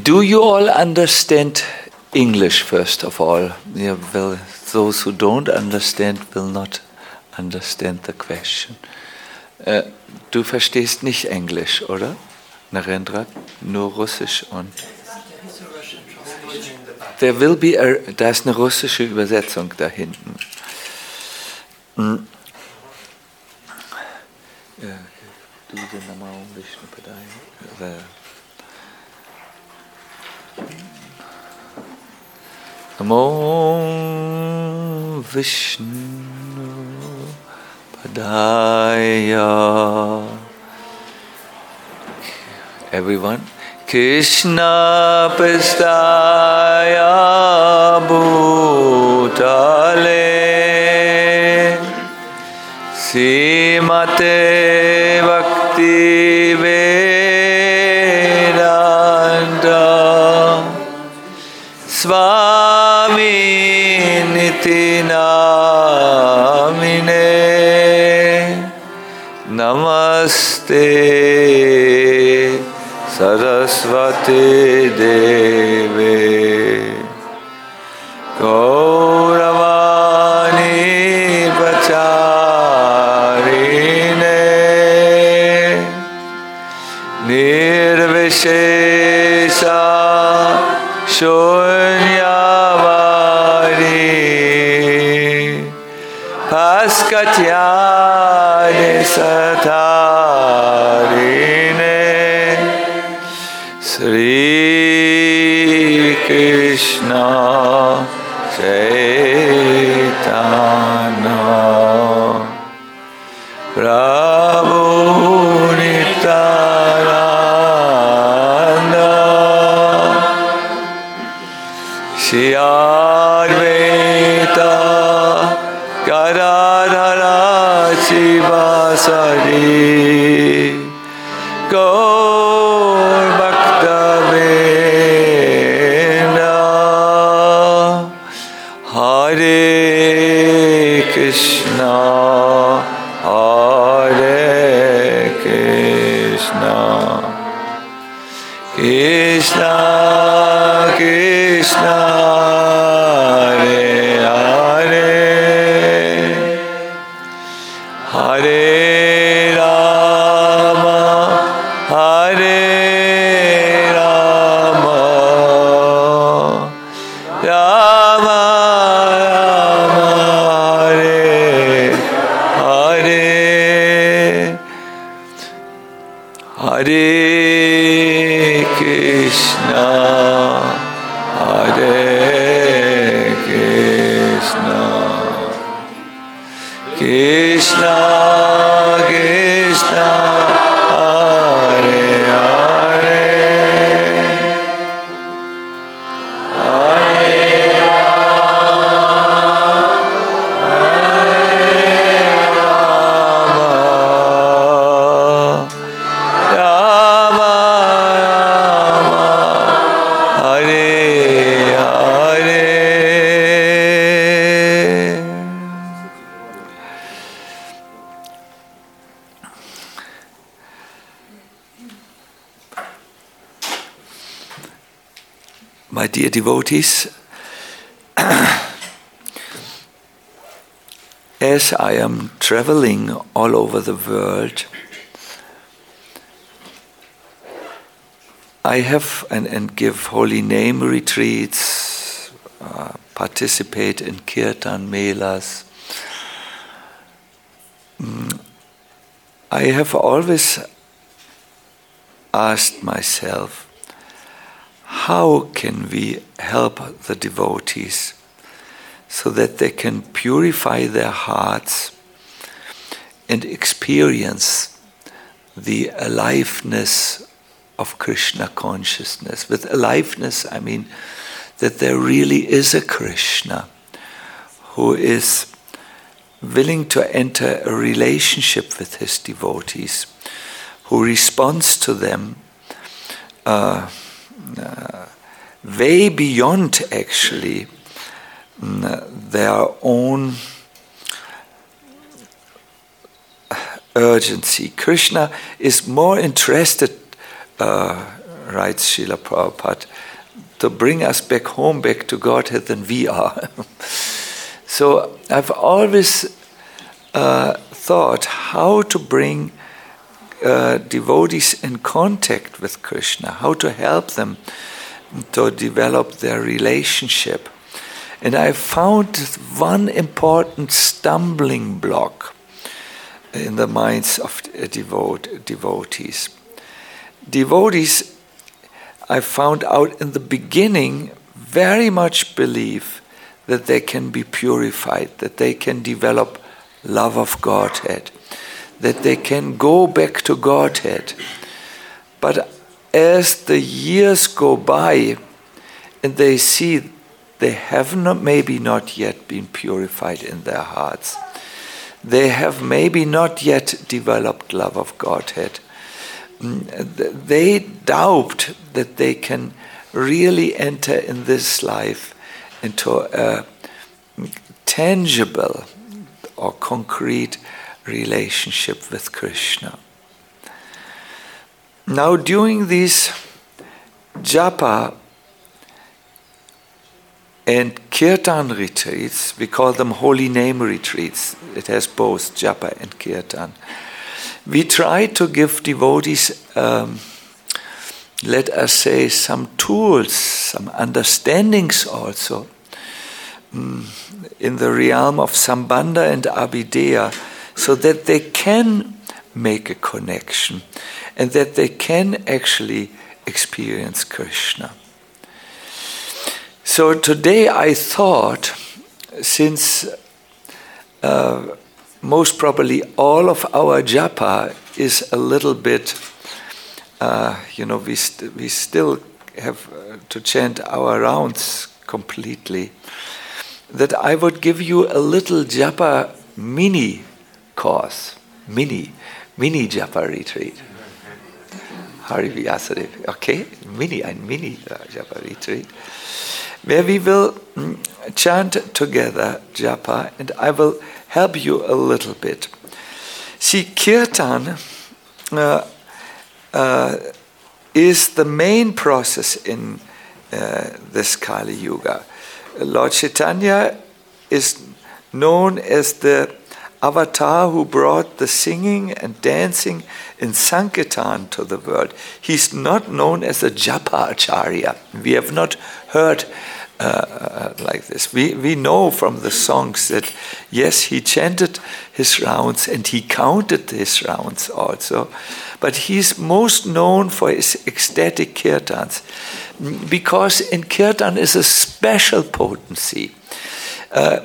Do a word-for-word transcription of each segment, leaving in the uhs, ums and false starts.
Do you all understand English, first of all? Yeah, well, those who don't understand will not understand the question. Äh, du verstehst nicht Englisch, oder? Narendra? Nur Russisch und... There will be a, da ist eine russische Übersetzung da hinten. Hm. Ja, du den Namo Vishnu Padaya. Namo Vishnu Padaya. Everyone. Krishna Pastaya Bhutale Srimate Bhakti Vedanta Swami Niti Namine Namaste Saraswati Devi Gauravani Pacharine Nirvishesha Shunyavari Paskatyani Satarine Sri Krishna Chaitanya Prabhu Nityananda Shri Advaita Gadadhara Sivasari Gaur Bhakta Vrinda Hare Krishna Hare Krishna Krishna Krishna Hare Hare Hare Rama Hare Rama Rama Rama Hare Hare Hare Krishna Hare Krishna Krishna Krishna Hare Hare Hare Rama Rama Hare Hare. My dear devotees, as I am traveling all over the world, I have and, and give holy name retreats, uh, participate in kirtan melas. Mm, I have always asked myself, how can we help the devotees so that they can purify their hearts and experience the aliveness of Krishna consciousness? With aliveness, I mean that there really is a Krishna who is willing to enter a relationship with his devotees, who responds to them uh, uh, way beyond actually uh, their own urgency. Krishna is more interested uh, writes Srila Prabhupada, to bring us back home, back to Godhead than we are. So I've always uh, thought how to bring uh, devotees in contact with Krishna, how to help them to develop their relationship. And I found one important stumbling block in the minds of devote, devotees. Devotees, I found out in the beginning, very much believe that they can be purified, that they can develop love of Godhead, that they can go back to Godhead. But as the years go by and they see they have not, maybe not yet been purified in their hearts, they have maybe not yet developed love of Godhead, they doubt that they can really enter in this life into a tangible or concrete relationship with Krishna. Now, during these japa and kirtan retreats, we call them holy name retreats. It has both japa and kirtan. We try to give devotees, um, let us say, some tools, some understandings also um, in the realm of Sambandha and Abhideya, so that they can make a connection and that they can actually experience Krishna. So today I thought, since uh, most probably all of our japa is a little bit, uh, you know, we, st- we still have uh, to chant our rounds completely, that I would give you a little japa mini course, mini, mini japa retreat. Hari Vyasadeva, okay, mini and mini uh, japa retreat, where we will mm, chant together japa, and I will help you a little bit. See, kirtan uh, uh, is the main process in uh, this Kali Yuga. Lord Chaitanya is known as the avatar who brought the singing and dancing in Sankirtan to the world. He's not known as a japa acharya. We have not heard uh, like this. We, we know from the songs that, yes, he chanted his rounds and he counted his rounds also, but he's most known for his ecstatic kirtans, because in kirtan is a special potency. Uh,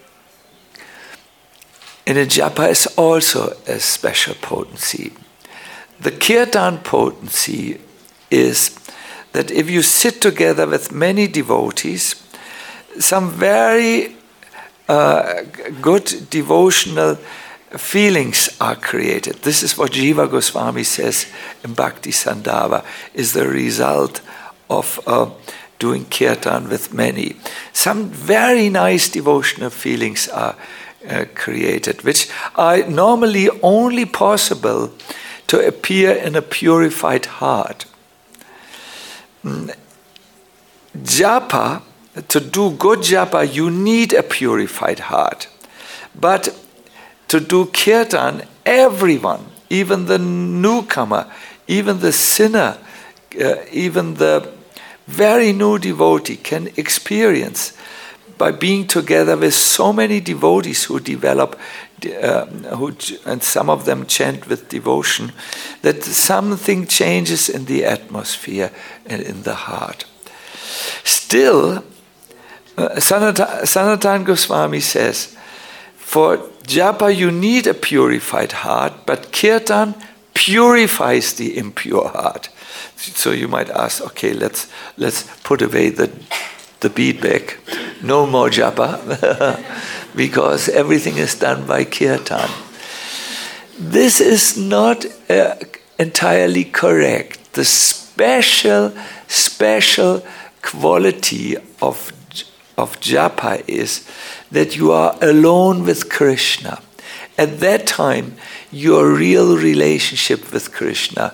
In a japa is also a special potency. The kirtan potency is that if you sit together with many devotees, some very uh, good devotional feelings are created. This is what Jiva Goswami says in Bhakti Sandhava, is the result of uh, doing kirtan with many. Some very nice devotional feelings are Uh, created, which are normally only possible to appear in a purified heart. Mm. Japa, to do good japa, you need a purified heart. But to do kirtan, everyone, even the newcomer, even the sinner, uh, even the very new devotee can experience by being together with so many devotees who develop, uh, who, and some of them chant with devotion, that something changes in the atmosphere and in the heart. Still, uh, Sanatan, Sanatan Goswami says, for japa you need a purified heart, but kirtan purifies the impure heart. So you might ask, okay, let's let's put away the the bead bag. No more japa, because everything is done by kirtan. This is not uh, entirely correct. The special, special quality of, of japa is that you are alone with Krishna. At that time, your real relationship with Krishna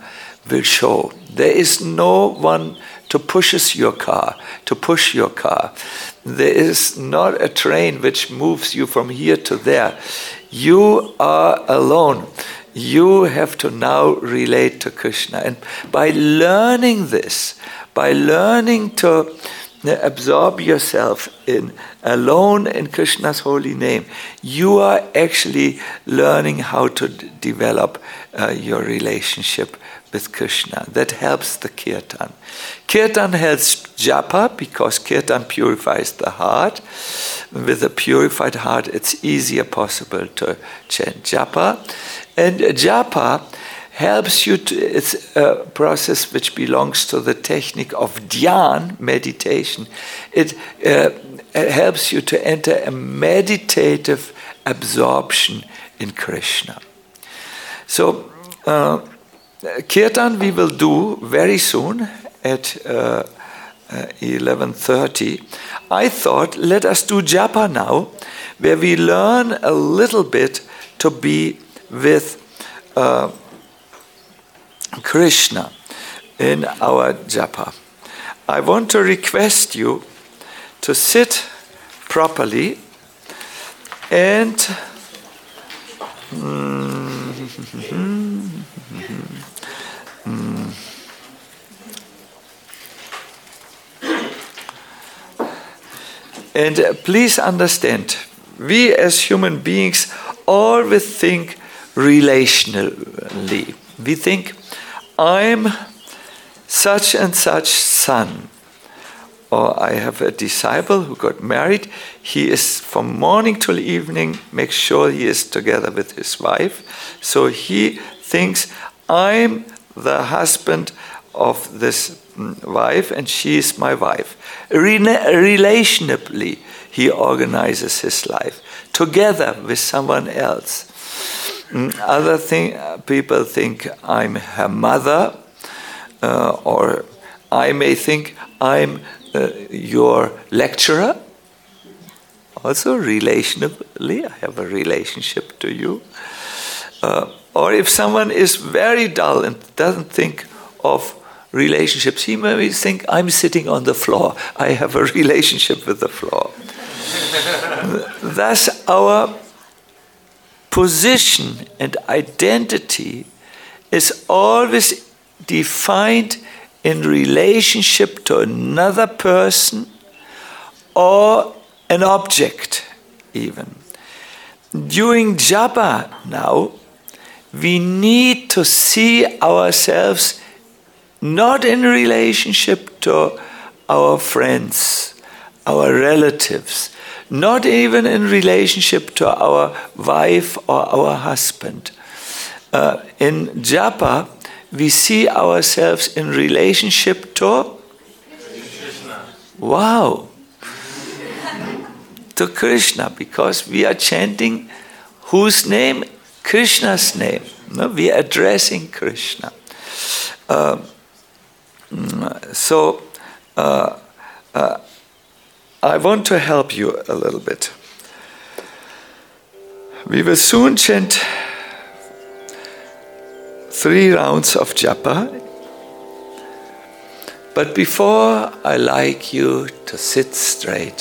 will show. There is no one to pushes your car, to push your car. There is not a train which moves you from here to there. You are alone. You have to now relate to Krishna. And by learning this, by learning to absorb yourself in alone in Krishna's holy name, you are actually learning how to d- develop uh, your relationship with Krishna. That helps the kirtan. Kirtan helps japa because kirtan purifies the heart. With a purified heart, it's easier possible to chant japa. And japa helps you to, it's a process which belongs to the technique of dhyan, meditation. It, uh, it helps you to enter a meditative absorption in Krishna. So, uh, Kirtan we will do very soon at uh, uh, eleven thirty. I thought, let us do japa now, where we learn a little bit to be with uh, Krishna in our japa. I want to request you to sit properly and mm, mm, and uh, please understand, we as human beings always think relationally. We think, I'm such and such son, or I have a disciple who got married. He is from morning till evening, makes sure he is together with his wife. So he thinks, I'm the husband of this wife and she is my wife. Re- relationally, he organizes his life together with someone else. Other thing, people think I'm her mother, uh, or I may think I'm uh, your lecturer. Also, relationally, I have a relationship to you. Uh, or if someone is very dull and doesn't think of relationships, he may think I'm sitting on the floor. I have a relationship with the floor. Thus, our position and identity is always defined in relationship to another person or an object even. During japa now, we need to see ourselves not in relationship to our friends, our relatives, not even in relationship to our wife or our husband. Uh, in japa, we see ourselves in relationship to Krishna. Wow. To Krishna, because we are chanting whose name? Krishna's name. No? We are addressing Krishna. Uh, so, uh, uh, I want to help you a little bit. We will soon chant three rounds of japa. But before, I like you to sit straight.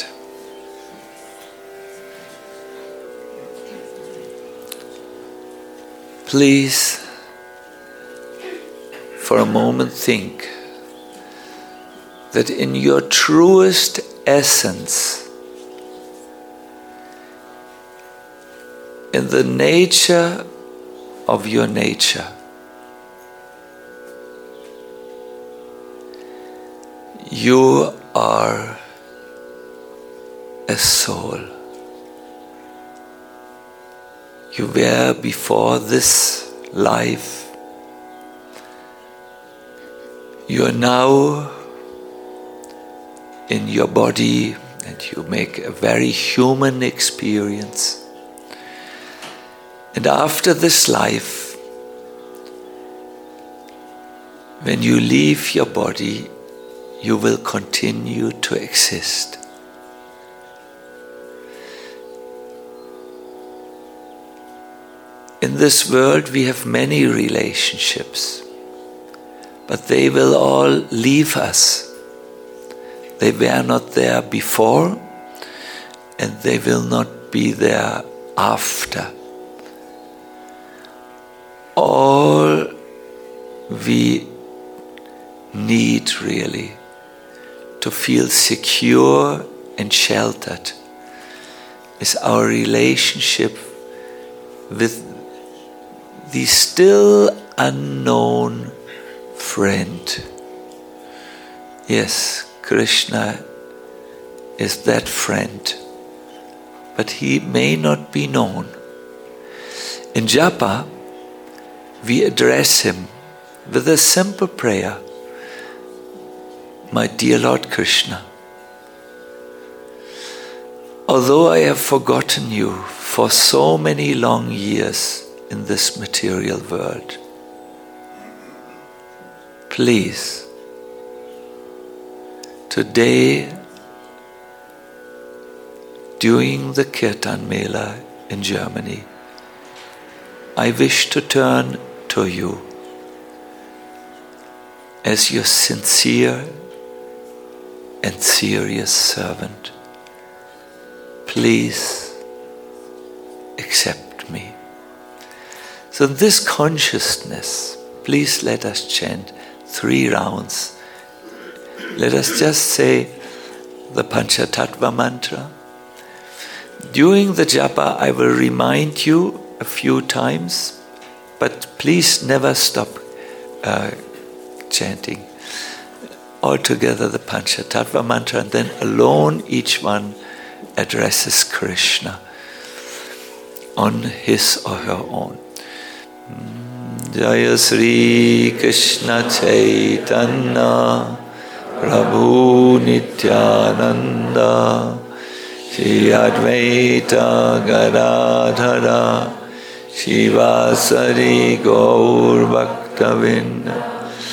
Please, for a moment think that in your truest essence, in the nature of your nature, you are a soul. You were before this life. You are now in your body and you make a very human experience. And after this life, when you leave your body, you will continue to exist. In this world, we have many relationships. but they will all leave us. They were not there before, and they will not be there after. All we need really to feel secure and sheltered is our relationship with the still unknown friend. Yes, Krishna is that friend, but he may not be known. In Japa, we address him with a simple prayer. My dear Lord Krishna, although I have forgotten you for so many long years in this material world, please, today, during the Kirtan Mela in Germany, I wish to turn to you as your sincere and serious servant. Please accept me. So in this consciousness, please let us chant three rounds. Let us just say the Panchatattva mantra. During the japa, I will remind you a few times, but please never stop uh, chanting. Altogether the Panchatattva mantra, and then alone each one addresses Krishna on his or her own. Jaya Sri Krishna Chaitanya Prabhu Nityananda Shri Advaita Gadadhara Shivasari Gaur Bhaktavinda.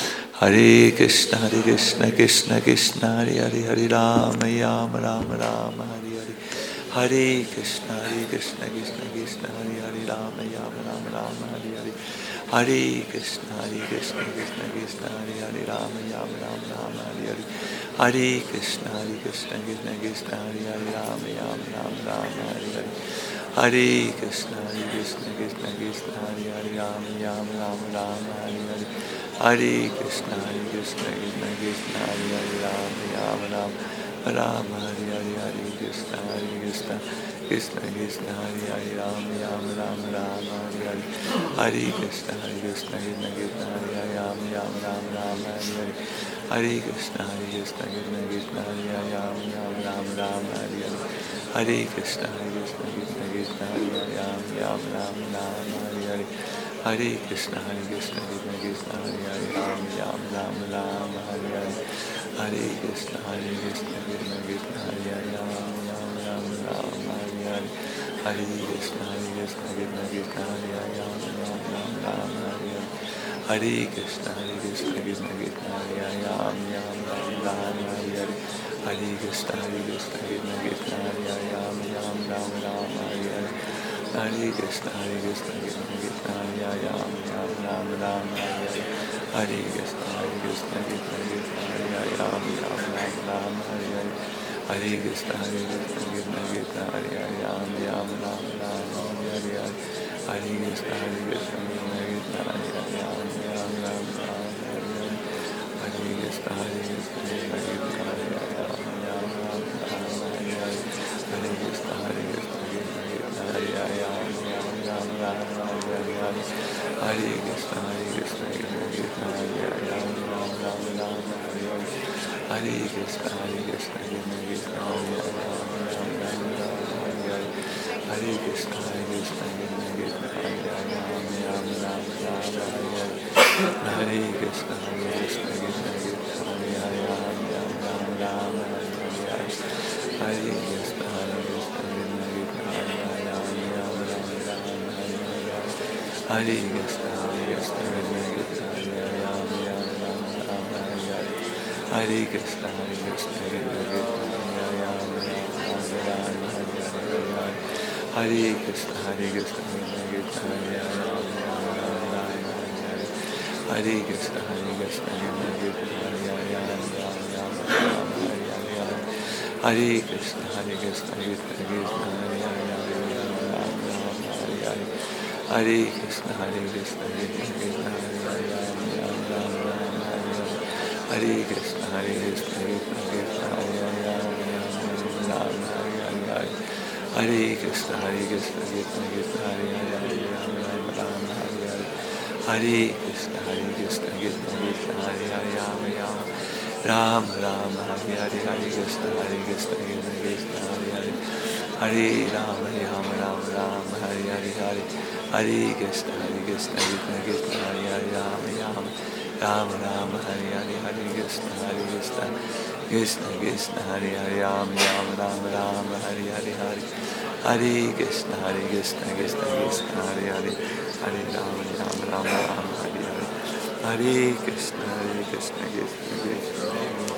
Hare Krishna, Hare Krishna, Krishna Krishna, Hare Hare, Hare Rama, Rama Rama, Rama Hare Hare. Hare Krishna, Hare Krishna, Krishna Krishna, Hare Hare, Rama, Rama Rama, Rama Hare Hare. Hare Krishna, Hare Krishna, Krishna Krishna, Hare Hare, Rama, Rama Rama, Rama Hare Hare. Hare Krishna, Hare Krishna, Krishna Krishna, Hare Hare, Rama, Rama Rama, Rama Hare Hare. Hare Krishna, Hare Krishna, Krishna Krishna, Hare Hare, Rama, Rama Rama, Rama Hare Hare. Hare Krishna, Hare Krishna, Krishna Krishna, Hare Hare, Rama, Rama Rama, Rama Hare Hare. Hare Krishna, Hare Krishna, Krishna Krishna, Hare Hare, Rama, Rama Rama, Rama Hare Hare. Hare Krishna, Hare Krishna, Krishna Krishna, Hare Hare, Rama, Rama Rama, Rama Hare Hare. Hare Krishna, Hare Krishna, Krishna Krishna, Hare Hare, Rama, Rama Rama, Rama Hare Hare. Hare Krishna, Hare Krishna, Krishna Krishna, Hare Hare, Rama, Rama Rama, Rama Hare Hare. Hare Krishna, Hare Krishna, Krishna Krishna, Hare Hare, Rama, Rama Rama, Rama Hare Hare. Hare Krishna, Hare Krishna, Krishna Krishna, Hare Hare, Rama, Rama Rama, Rama Hare Hare. Hare Krishna, Hare Krishna, Krishna Krishna, Hare Hare, Rama, Rama Rama, Rama Hare Hare. Hare Krishna, Hare Krishna, Krishna Krishna, Hare Hare, Rama, Rama Rama, Rama Hare Hare. Hare Krishna, Hare Krishna, Krishna Krishna, Hare Hare, Rama, Rama Rama, Rama Hare Hare. Hare Krishna, Hare Krishna, Krishna Krishna, Hare Hare, Rama, Rama Rama, Rama Hare Hare. Hare Krishna, Hare Krishna, Krishna Krishna, Hare Hare, Rama, Rama Rama, Rama Hare Hare. Hare Krishna, Hare Krishna, Krishna Krishna, Hare Hare, Rama, Rama Rama, Rama Hare Hare. Hare Krishna, Hare Krishna, Krishna Krishna, Hare Hare, Rama, Rama Rama, Rama Hare Hare. Hare Krishna, Hare Krishna, Krishna Krishna, Hare Hare, Rama, Rama Rama, Rama Hare Hare. Hare Krishna, Hare Krishna, Krishna Krishna, Hare Hare, Rama, Rama Rama, Rama Hare Hare. Hare Krishna, Hare Krishna, Krishna Krishna, Hare Hare, Rama, Rama Rama, Rama Hare Hare. Hare Krishna, Hare Krishna, Krishna Krishna, Hare Hare, Rama, Rama Rama, Rama Hare Hare. Hare Krishna, Hare Krishna, Krishna Krishna, Hare Hare, Rama, Rama Rama, Rama Hare Hare. Hare Krishna, Hare Krishna, Krishna Krishna, Hare Hare, Rama, Rama Rama, Rama Hare Hare. Hare Krishna, Hare Krishna, Krishna Krishna, Hare Hare, Rama, Rama Rama, Rama Hare Hare. Hare Krishna, Hare Krishna, Krishna Krishna, Hare Hare, Rama, Rama Rama, Rama Hare Hare. Hare Krishna, Hare Krishna, Krishna Krishna, Hare Hare, Rama, Rama Rama, Rama Hare Hare. Hare Krishna, Hare Krishna, Krishna Krishna, Hare Hare, Rama, Rama Rama, Rama Hare Hare. Hare Krishna, Hare Krishna, Krishna Krishna, Hare Hare, Hare Rama, Hare Krishna, Hare Krishna, Krishna Krishna, Hare Hare, Hare Rama, Hare Krishna, Hare Krishna, Krishna Krishna, Hare Hare, Hare Krishna, Hare Krishna, Krishna Krishna, Hare Hare, Hare Krishna, Hare Krishna, Krishna Krishna, Hare Hare, Hare Rama, Hare Krishna, Hare Krishna, Krishna Krishna, Hare Hare, Hare Rama, Rama, Hare Hare, Hare Krishna, Hare Krishna, Krishna Krishna, Hare Hare, Hare Rama, Rama, Rama, Rama, Hare Hare, Hare Hare Krishna, Hare Krishna, Krishna Krishna, Hare Hare, Rama, Rama, Rama, Rama, Hare Hare, Hare Krishna, Hare Krishna, Krishna Krishna, Hare Hare, Rama, Rama, Rama, Rama, Hare Hare, Hare Hare Krishna, Hare Krishna, Krishna Krishna, Hare Hare, Hare Rama, Rama, Rama, Rama, Hare Hare, Hare Krishna, Hare Krishna, Krishna Krishna.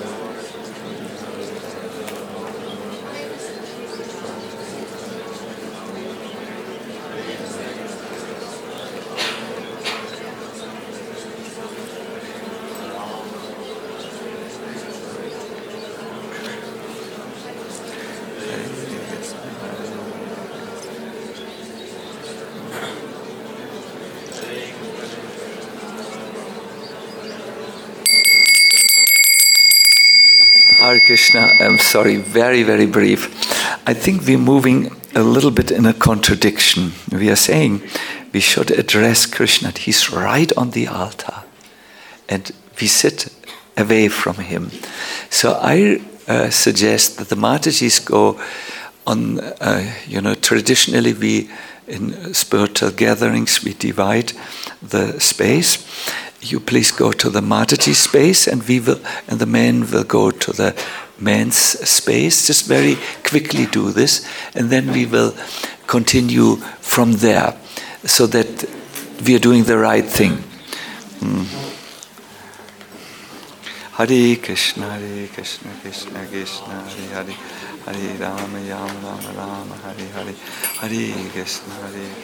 Hare Krishna, I'm sorry, very, very brief. I think we're moving a little bit in a contradiction. We are saying we should address Krishna. He's right on the altar. And we sit away from him. So I uh, suggest that the Matajis go on, uh, you know, traditionally we, in spiritual gatherings, we divide the space. You please go to the Mataji space, and we will, and the men will go to the men's space. Just very quickly do this, and then we will continue from there, so that we are doing the right thing. Mm. Hare Krishna, Hare Krishna, Krishna Krishna, Hare Hare, Hare Rama, Rama, Rama, Hare Hare, Hare Krishna, Hare